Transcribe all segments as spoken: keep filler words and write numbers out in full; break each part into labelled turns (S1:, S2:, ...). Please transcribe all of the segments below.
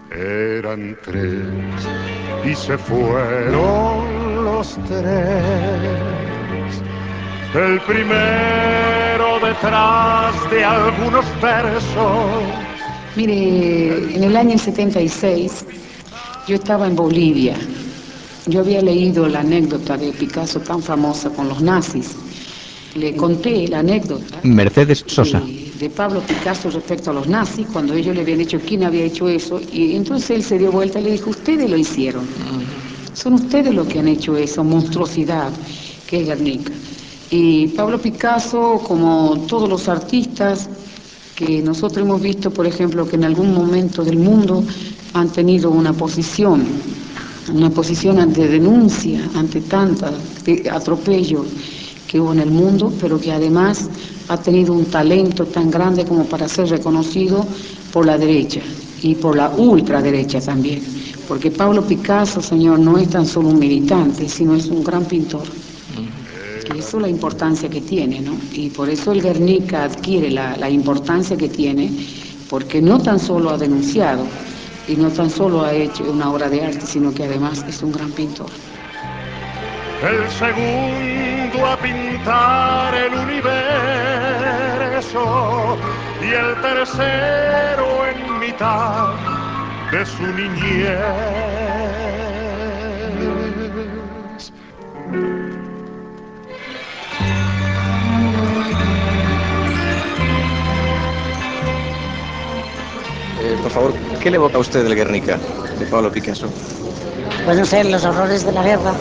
S1: Eran tres y se fueron los tres. El primero detrás de algunos versos.
S2: Mire, en el año setenta y seis yo estaba en Bolivia. Yo había leído la anécdota de Picasso tan famosa con los nazis. Le conté la anécdota
S3: Mercedes Sosa.
S2: de, de Pablo Picasso respecto a los nazis, cuando ellos le habían dicho quién había hecho eso, y entonces él se dio vuelta y le dijo, ustedes lo hicieron. Son ustedes los que han hecho esa monstruosidad que es Guernica. Y Pablo Picasso, como todos los artistas que nosotros hemos visto, por ejemplo, que en algún momento del mundo han tenido una posición, una posición ante denuncia, ante tanta atropello que hubo en el mundo, pero que además ha tenido un talento tan grande como para ser reconocido por la derecha y por la ultraderecha también. Porque Pablo Picasso, señor, no es tan solo un militante, sino es un gran pintor. Y eso es la importancia que tiene, ¿no? Y por eso el Guernica adquiere la, la importancia que tiene, porque no tan solo ha denunciado y no tan solo ha hecho una obra de arte, sino que además es un gran pintor.
S1: El segundo a pintar el universo y el tercero en mitad de su niñez.
S3: Eh, por favor, ¿qué le evoca a usted del Guernica, de Pablo Picasso?
S4: Pues no sé, los horrores de la guerra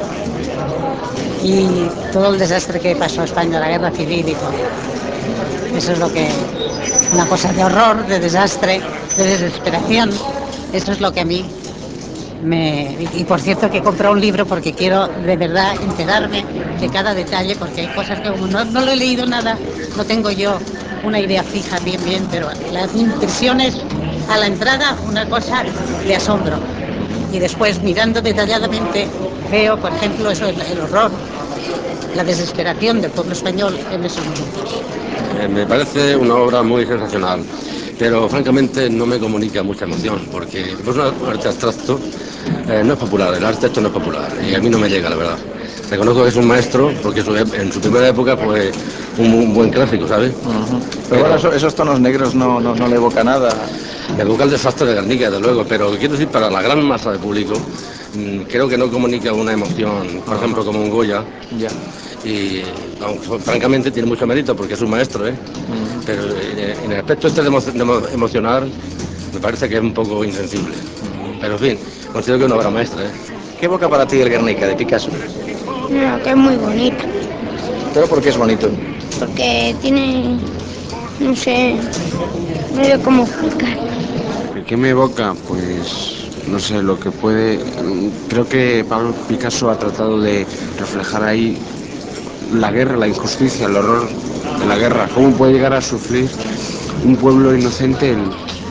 S4: y todo el desastre que pasó a España, la guerra civil y todo. Eso es lo que, una cosa de horror, de desastre, de desesperación. Eso es lo que a mí me... Y por cierto que he comprado un libro porque quiero de verdad enterarme de cada detalle, porque hay cosas que como no, no lo he leído nada, no tengo yo una idea fija bien bien, pero la impresión es a la entrada una cosa de asombro. Y después mirando detalladamente veo, por ejemplo, eso, el, el horror, la desesperación del pueblo español en esos momentos.
S5: Eh, me parece una obra muy sensacional, pero francamente no me comunica mucha emoción, porque es un arte abstracto, eh, no es popular, el arte esto no es popular, y a mí no me llega, la verdad. Reconozco que es un maestro, porque su, en su primera época fue un, un buen clásico, ¿sabes?
S3: Uh-huh. Pero, pero bueno, eso, esos tonos negros no, no, no le evoca nada.
S5: Evoca el desastre de Guernica, desde luego, pero quiero decir, para la gran masa de público, mmm, creo que no comunica una emoción, por uh-huh. ejemplo, como un Goya.
S3: Ya.
S5: Y aunque, francamente tiene mucho mérito porque es un maestro, ¿eh? Uh-huh. Pero en el aspecto este de, emo de emo emocionar me parece que es un poco insensible. Uh-huh. Pero en fin, considero que es una obra maestra, ¿eh?
S3: ¿Qué evoca para ti el Guernica de Picasso?
S6: No, que es muy bonito.
S3: ¿Pero por qué es bonito?
S6: Porque tiene, no sé, no sé cómo explicar.
S7: ¿Qué me evoca? Pues no sé, lo que puede... Creo que Pablo Picasso ha tratado de reflejar ahí la guerra, la injusticia, el horror de la guerra. ¿Cómo puede llegar a sufrir un pueblo inocente? El...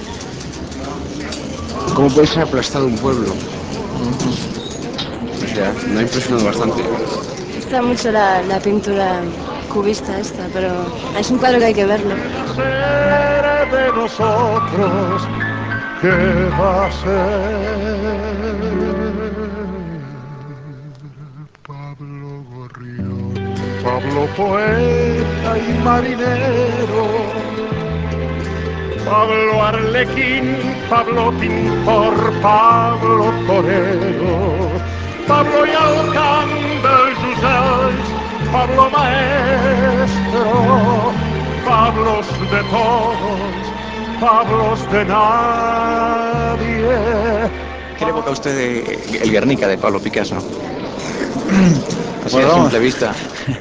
S7: ¿Cómo puede ser aplastado un pueblo? O sea, me ha impresionado bastante.
S8: Me gusta mucho la, la pintura cubista esta, pero es un cuadro que hay que verlo.
S1: Ser de nosotros, ¿qué va a ser? Pablo Gorrión, Pablo poeta y marinero, Pablo Arlequín, Pablo pintor, Pablo torero, Pablo y Alcántara Jusels, Pablo maestro, Pablos de todos, Pablos de nadie.
S3: ¿Qué le evoca a usted de, el Guernica de Pablo Picasso? Así
S9: Pues
S3: a
S9: vamos,
S3: simple vista.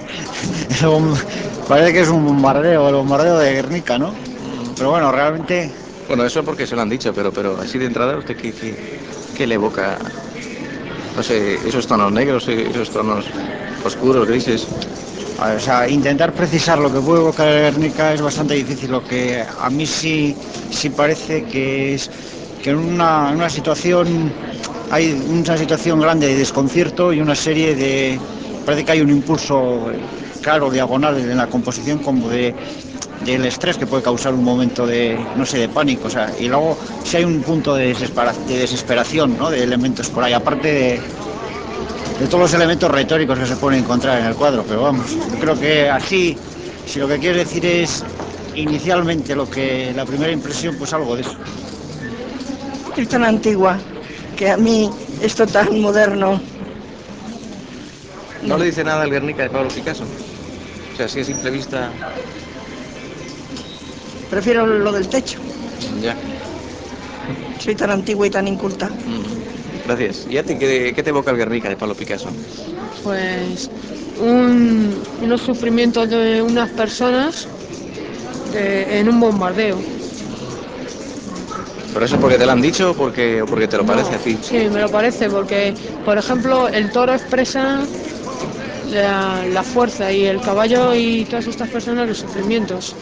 S9: parece que es un bombardeo, el bombardeo de Guernica, ¿no? Pero bueno, realmente...
S3: Bueno, eso porque se lo han dicho, pero, pero así de entrada, ¿usted qué, qué, qué le evoca? No sé, esos tonos negros, esos tonos oscuros, grises.
S9: O sea, intentar precisar lo que puede evocar el Guernica es bastante difícil. Lo que a mí sí, sí parece que es que en una, en una situación hay una situación grande de desconcierto y una serie de... Parece que hay un impulso claro, diagonal en la composición como de del estrés que puede causar un momento de, no sé, de pánico, o sea, y luego si hay un punto de, desespera, de desesperación, ¿no? De elementos por ahí, aparte de, de todos los elementos retóricos que se pueden encontrar en el cuadro, pero vamos, yo creo que así, si lo que quiere decir es inicialmente lo que, la primera impresión, pues algo de eso.
S10: Es tan antigua que a mí esto tan moderno.
S3: ¿No le dice nada el Guernica de Pablo Picasso? O sea, si a simple vista...
S10: Prefiero lo del techo.
S3: Ya.
S10: Soy tan antigua y tan inculta.
S3: Mm, gracias. ¿Y a ti qué, qué te evoca el Guernica de Pablo Picasso?
S8: Pues un, unos sufrimientos de unas personas de, en un bombardeo.
S3: ¿Pero eso porque te lo han dicho o porque, o porque te lo
S8: No,
S3: parece a ti?
S8: sí, me lo parece, porque, por ejemplo, el toro expresa la, la fuerza y el caballo y todas estas personas los sufrimientos.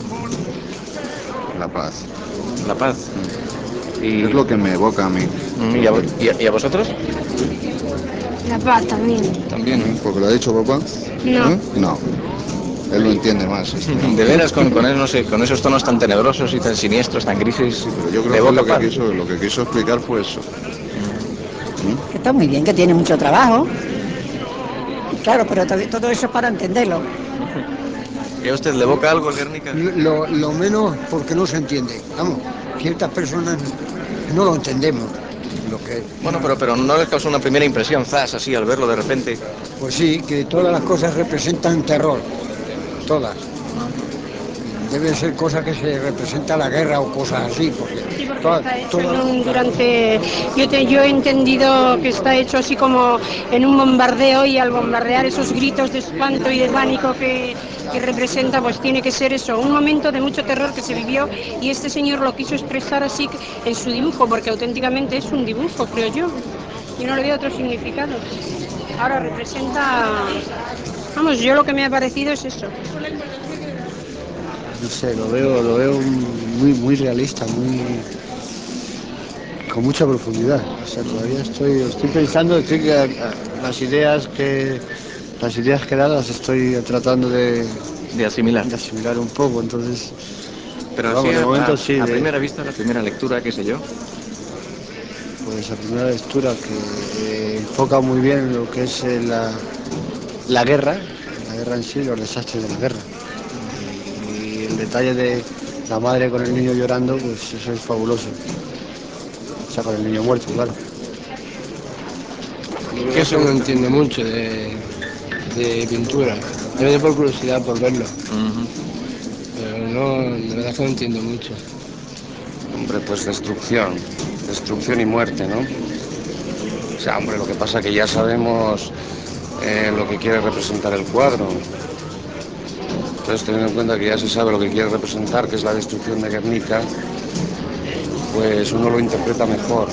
S7: La paz.
S3: La paz.
S7: Mm.
S3: Y...
S7: Es lo que me evoca a mí.
S3: ¿Y a, y a, y a vosotros?
S6: La paz también.
S3: También.
S7: ¿Porque lo ha dicho papá?
S6: No.
S7: ¿Eh? No. Él lo entiende más. Este, ¿no?
S3: De veras, con, con, él, no sé, con esos tonos tan tenebrosos y tan siniestros, tan grises.
S7: Sí, pero yo creo que lo que, quiso, lo que quiso explicar fue eso.
S4: Que está muy bien, que tiene mucho trabajo. Claro, pero todo eso es para entenderlo.
S3: ¿Y a usted le evoca algo el Guernica?
S11: Lo, lo menos porque no se entiende. Vamos, ciertas personas no lo entendemos. Lo que,
S3: bueno, pero, pero no les causó una primera impresión, zas, así, al verlo de repente.
S11: Pues sí, que todas las cosas representan terror. Todas. Deben ser cosas que se representa la guerra o cosas así, porque,
S12: sí, porque
S11: toda,
S12: está hecho
S11: toda...
S12: en un, durante yo, te, yo he entendido que está hecho así como en un bombardeo, y al bombardear esos gritos de espanto y de pánico que, que representa, pues tiene que ser eso, un momento de mucho terror que se vivió, y este señor lo quiso expresar así en su dibujo, porque auténticamente es un dibujo, creo yo. Yo no le veo otro significado. Ahora representa, vamos, yo lo que me ha parecido es eso.
S11: No sé, lo veo, lo veo muy, muy realista, muy con mucha profundidad. O sea, todavía estoy, estoy pensando, estoy que las ideas que las ideas que da las estoy tratando de,
S3: de asimilar,
S11: de asimilar un poco. Entonces,
S3: pero
S11: vamos,
S3: así
S11: de
S3: a,
S11: momento
S3: a,
S11: sí.
S3: A
S11: de,
S3: primera vista, la primera lectura, qué sé yo.
S11: Pues a primera lectura que eh, enfoca muy bien lo que es eh, la, la guerra, la guerra en sí, los desastres de la guerra. Y el detalle de la madre con el niño llorando, pues eso es fabuloso. O sea, con el niño muerto, claro.
S13: Yo eso no entiendo mucho de, de pintura. A veces por curiosidad, por verlo. Uh-huh. Pero no, de verdad que no entiendo mucho.
S7: Hombre, pues destrucción. Destrucción y muerte, ¿no? O sea, hombre, lo que pasa es que ya sabemos eh, lo que quiere representar el cuadro. Entonces, teniendo en cuenta que ya se sabe lo que quiere representar, que es la destrucción de Guernica, pues uno lo interpreta mejor.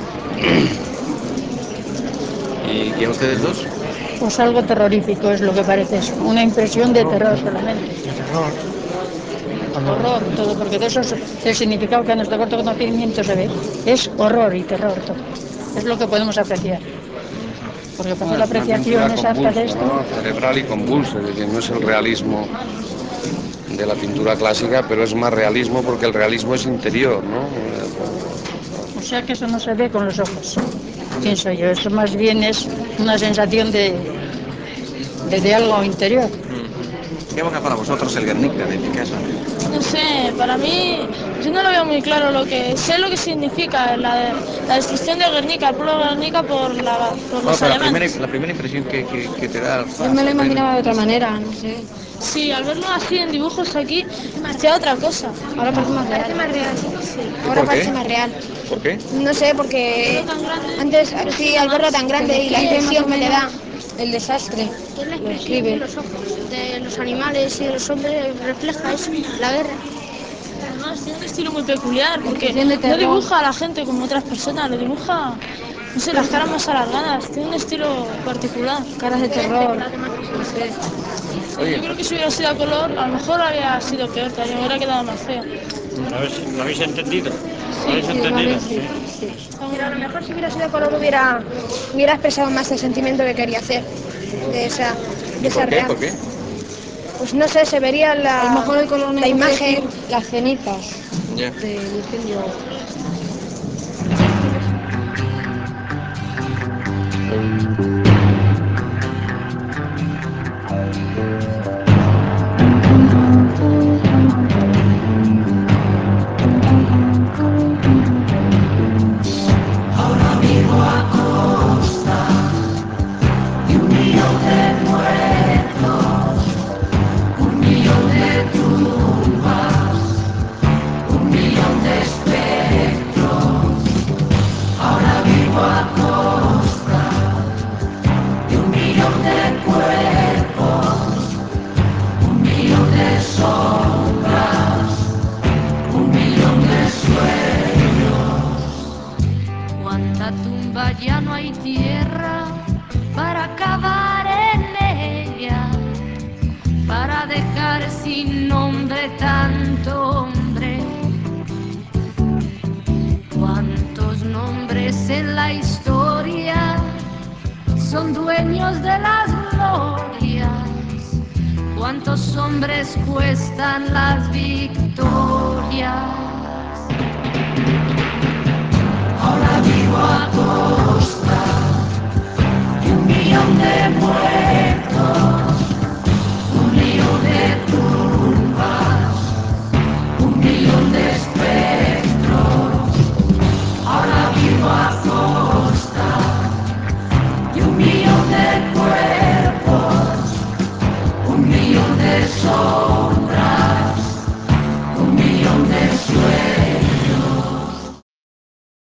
S3: ¿Y, y a ustedes dos?
S14: Pues algo terrorífico es lo que parece eso, una impresión de terror solamente.
S11: De terror.
S14: Horror, todo, porque de eso es el significado que a nuestro corto conocimiento se ve. Es horror y terror todo. Es lo que podemos apreciar. Porque para
S7: Bueno,
S14: la
S7: es una
S14: apreciación
S7: pintura
S14: exacta de
S7: convulsa,
S14: esto...
S7: ¿no? Cerebral y convulsa, es decir, no es el realismo de la pintura clásica, pero es más realismo porque el realismo es interior, ¿no?
S14: O sea que eso no se ve con los ojos, pienso yo. Eso más bien es una sensación de, de, de algo interior.
S3: ¿Qué evoca para vosotros el Guernica de Picasso?
S15: No sé, para mí, yo no lo veo muy claro lo que sé lo que significa la, la destrucción de Guernica, el pueblo de Guernica por, la, por los
S3: bueno,
S15: alemanes.
S3: La primera, la primera impresión que, que, que te da...
S6: Yo me lo imaginaba de otra manera, no sé.
S15: Sí, al verlo así en dibujos aquí, parecía otra cosa.
S6: Ahora parece más real.
S15: Parece más real, sí.
S6: Ahora parece más real.
S3: ¿Por qué?
S6: No sé, porque antes, sí, al verlo tan grande y la impresión que te da, el desastre, lo escribe.
S12: Los ojos de los animales y de los hombres refleja eso, la guerra.
S15: Además tiene un estilo muy peculiar porque no dibuja a la gente como otras personas, lo dibuja, no sé, las caras más alargadas, tiene un estilo particular.
S6: Caras de terror, no sé.
S15: Oye, yo creo que si hubiera sido a color, a lo mejor habría sido peor, todavía me hubiera quedado más feo.
S9: ¿Lo habéis, ¿lo habéis entendido? ¿Lo
S6: Sí,
S9: habéis
S6: sí,
S9: entendido?
S6: vale, sí, sí.
S12: Pero a lo mejor si hubiera sido color hubiera, hubiera expresado más el sentimiento que quería hacer de esa, de esa
S3: ¿Por qué?
S12: real.
S3: ¿Por qué?
S6: pues no sé, se vería la,
S16: A lo mejor el color
S6: la
S16: negro quiere
S6: imagen.
S16: decir las cenizas
S3: Ya.
S16: del incendio.
S17: Ahora vivo a costa de un millón de muertos, un millón de tumbas, un millón de espectros. Ahora vivo a costa de un millón de cuerpos, un millón de sombras, un millón de sueños. Cuánta tumba ya no hay tierra para cavar en ella, para dejar sin nombre tanto hombre. Cuántos nombres en la historia son dueños de las glorias, cuántos hombres cuestan las victorias. Ahora vivo a costa de un millón de muertos, un millón de tumbas, un millón de espectros. Ahora vivo a costa de un millón de